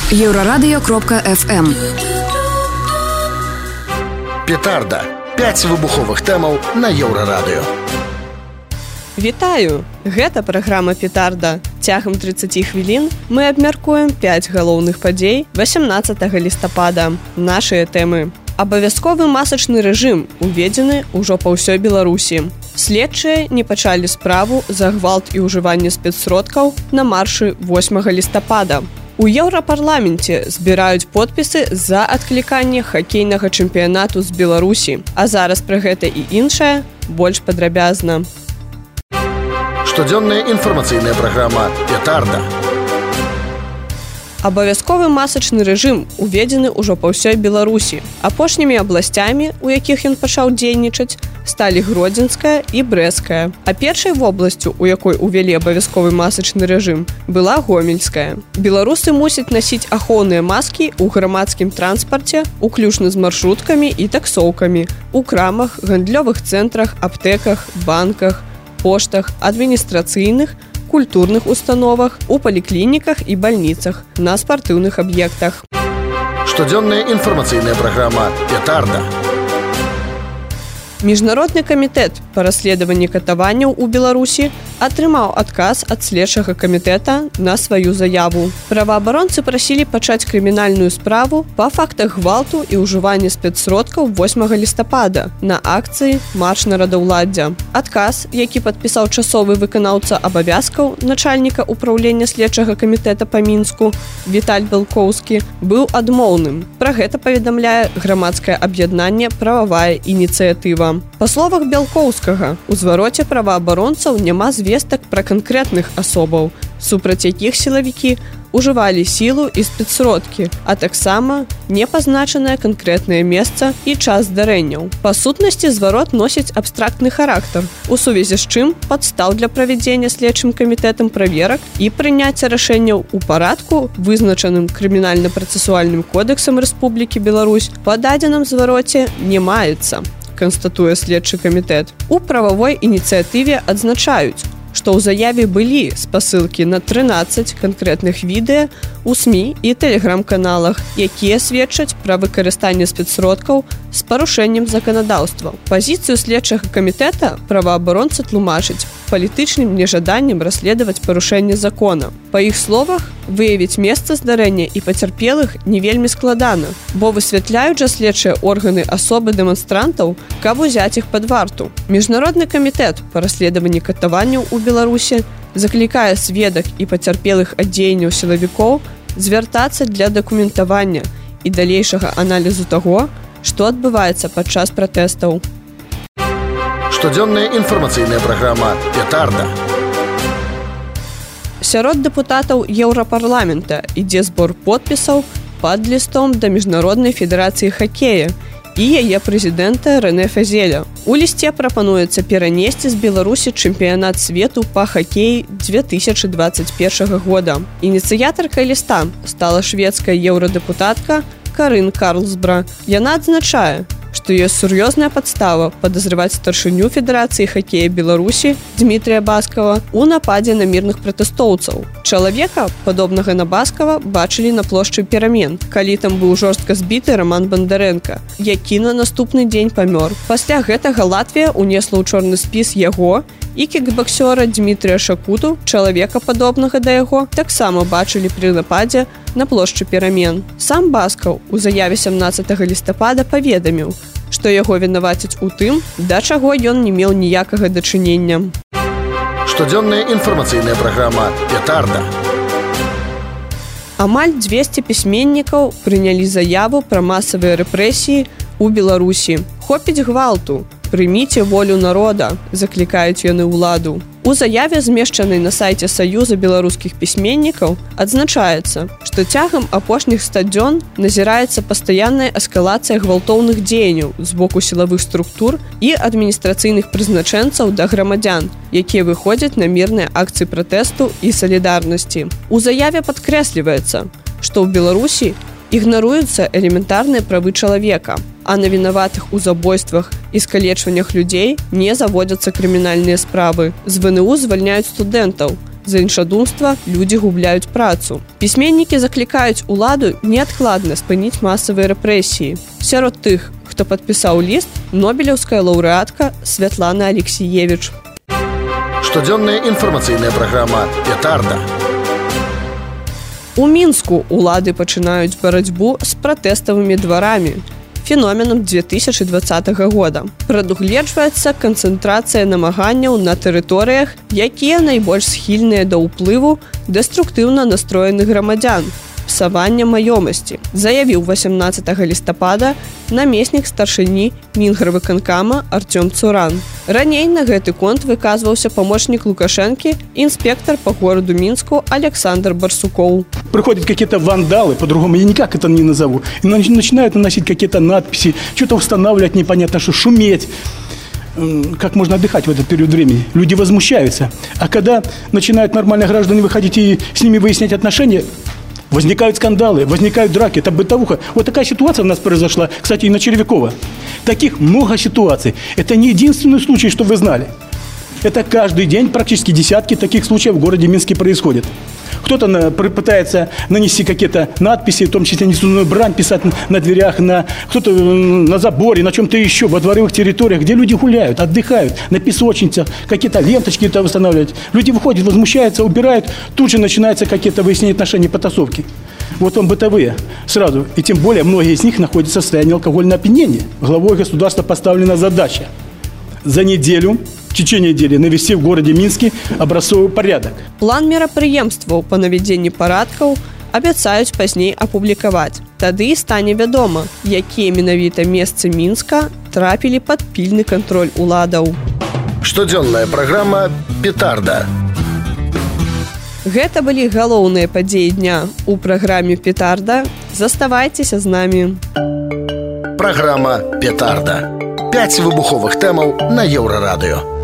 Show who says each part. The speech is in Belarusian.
Speaker 1: Еўрарадыё.FM.
Speaker 2: Петарда. 5 выбуховых тэмаў на Еўрарадыё.
Speaker 3: Вітаю! Гэта праграма «Петарда». Цягам 30 хвілін мы абмяркуем 5 галоўных падзей 18 лістапада. Нашыя тэмы. Абавязковы масачны рэжым уведзены ўжо па ўсёй Беларусі. Следчыя не пачалі справу за гвалт і ўжыванне спецсродкаў на маршы 8 лістапада. У Еўрапарламенце збіраюць подпісы за адкліканне хакейнага чэмпіянату з Беларусі. А зараз пра гэта і іншае больш падрабязна.
Speaker 2: Штодзённая інфармацыйная праграма «Петарда».
Speaker 3: Абавязковы масачны рэжым уведзены ўжо па ўсёй Беларусі. Апошнімі абласцямі, у якіх ён пачаў дзейнічаць, сталі Гродзенская і Брэсцкая. А першай вобласцю, у якой увялі абавязковы масачны рэжым, была Гомельская. Беларусы мусяць насіць ахоўныя маскі ў грамадскім транспарце, уключна з маршруткамі і таксоўкамі, у крамах, гандлёвых цэнтрах, аптэках, банках, поштах, адміністрацыйных, культурных установах, у паліклініках і бальніцах, на спартыўных аб'ектах.
Speaker 2: Штодзённая інфармацыйная праграма «Петарда».
Speaker 3: Міжнародны камітэт па расследаванні катаванняў у Беларусі атрымаў адказ ад следчага камітэта на сваю заяву. Праваабаронцы прасілі пачаць крымінальную справу па фактах гвалту і ўжывання спецсродкаў 8 лістапада на акцыі «Марш народаўладдзя». Адказ, які падпісаў часовы выканаўца абавязкаў начальніка ўпраўлення следчага камітэта па Мінску Віталь Белкоўскі, быў адмоўным. Пра гэта паведамляе грамадскае аб'яднанне «Прававая ініцыятыва». Па словах Белкоўскага, у звароце праваабаронцаў няма звестак пра канкрэтных асобаў, супраць якіх сілавікі ўжывалі сілу і спецсродкі, а таксама не пазначанае канкрэтнае месца і час здарэнняў. Па сутнасці зварот носіць абстрактны характар, у сувязі з чым падстаў для правядзення следчым камітэтам праверак і прыняцця рашэнняў у парадку, вызначаным крымінальна-працэсуальным кодэксам Рэспублікі Беларусь, па дадзеным звароце не маецца, канстатуе следчы камітэт. У прававой ініцыятыве адзначаюць, што ў заяве былі спасылкі на 13 канкрэтных відэа у СМІ і тэлеграм-каналах, якія сведчаць пра выкарыстанне спецсродкаў з парушэннем заканадаўства. Пазіцыю следчага камітэта праваабаронцы тлумачаць палітычным нежаданнем расследаваць парушэнне закона. Па іх словах, выявіць месца здарэння і пацярпелых не вельмі складана, бо высвятляюць жа следчыя органы асобы дэманстрантаў, каб узяць іх пад варту. Міжнародны камітэт па расследаванні катаванняў у Беларусі заклікае сведак і пацярпелых ад дзеянняў сілавікоў звяртацца для дакументавання і далейшага аналізу таго, што адбываецца падчас пратэстаў.
Speaker 2: Штодзённая інфармацыйная праграма «Петарда».
Speaker 3: Сярод дэпутатаў Еўрапарламента ідзе збор подпісаў пад лістом да Міжнароднай федэрацыі хакея і яе прэзідэнта Рэнэ Фазеля. У лісце прапануецца перанесці з Беларусі чэмпіянат свету па хакеі 2021 года. Ініцыятаркай ліста стала шведская еўрадэпутатка Карын Карлсбра. Яна адзначае, што ёсць сур'ёзная падстава падазрываць старшыню Федэрацыі хакея Беларусі Дмітрія Баскава ў нападзе на мірных пратэстоўцаў. Чалавека, падобнага на Баскава, бачылі на плошчы Перамен, калі там быў жорстка збіты Роман Бандарэнка, які на наступны дзень памёр. Пасля гэтага Латвія ўнесла ў чорны спіс яго і кікбаксёра Дмітрія Шакуту, чалавека, падобнага да яго, таксама бачылі пры нападзе на плошчы Перамен. Сам Баскаў у заяве 17 лістапада паведаміў, што яго вінавацяць у тым, да чаго ён не меў ніякага дачынення.
Speaker 2: Штодзённая інфармацыйная праграма «Петарда».
Speaker 3: Амаль 200 пісьменнікаў прынялі заяву пра масавыя рэпрэсіі ў Беларусі. Хопіць гвалту, прыміце волю народа, заклікаюць яны ўладу. У заяве, змешчанай на сайце Саюза беларускіх пісьменнікаў, адзначаецца, што цягам апошніх 100 дзён назіраецца пастаянная эскалацыя гвалтоўных дзеянняў з боку сілавых структур і адміністрацыйных прызначэнцаў да грамадзян, якія выходзяць на мірныя акцыі пратэсту і салідарнасці. У заяве падкрэсліваецца, што ў Беларусі ігнаруюцца элементарныя правы чалавека, а на вінаватых у забойствах і скалечваннях людзей не заводзяцца крымінальныя справы. З ВНУ звальняюць студэнтаў, За іншадумства людзі губляюць працу. Пісьменнікі заклікаюць уладу неадкладна спыніць масавыя рэпрэсіі. Сярод тых, хто падпісаў ліст, нобелеўская лаўрэатка Святлана Алексіевіч.
Speaker 2: Штодзённая інфармацыйная праграма «Петарда».
Speaker 3: У Мінску улады пачынаюць барацьбу з пратэставымі дварамі, феноменам 2020 года. Прадугледжваецца канцэнтрацыя намаганняў на тэрыторыях, якія найбольш схільныя да ўплыву дэструктыўна настроеных грамадзян, псавання маёмасці, заявіў 18 лістапада намеснік старшыні Мінгравыканкама Артём Цуран. Раней на гэты конт выказваўся памочнік Лукашэнкі, інспектор по городу Минску Александр Барсуков.
Speaker 1: Приходят какие-то вандалы, по-другому я никак это не назову, и начинают наносить какие-то надписи, что-то устанавливать непонятно, что шуметь. Как можно отдыхать в этот период времени? Люди возмущаются. А когда начинают нормальные граждане выходить и с ними выяснять отношения, возникают скандалы, возникают драки, это бытовуха. Вот такая ситуация у нас произошла, кстати, и на Червякова. Таких много ситуаций. Это не единственный случай, что вы знали. Это каждый день практически десятки таких случаев в городе Минске происходит. Кто-то пытается нанести какие-то надписи, в том числе нецензурную брань писать на дверях, кто-то на заборе, на чем-то еще, во дворовых территориях, где люди гуляют, отдыхают, на песочницах, какие-то ленточки это восстанавливают. Люди выходят, возмущаются, убирают, тут же начинаются какие-то выяснения отношений, потасовки. Вот он бытовые сразу. И тем более многие из них находятся в состоянии алкогольного опьянения. Главой государства поставлена задача за неделю, в течение недели навести в городе Минске образцовый порядок.
Speaker 3: План мерапрыемстваў па навядзенні парадкаў абяцаюць пазней апублікаваць. Тады і стане вядома, якія менавіта месцы Мінска трапілі пад пільны кантроль уладаў.
Speaker 2: Штодзённая праграма «Петарда».
Speaker 3: Гэта былі галоўныя падзеі дня у праграме «Петарда». Заставайцеся з намі.
Speaker 2: Праграма «Петарда». 5 выбуховых тэмаў на Еўрарадыё.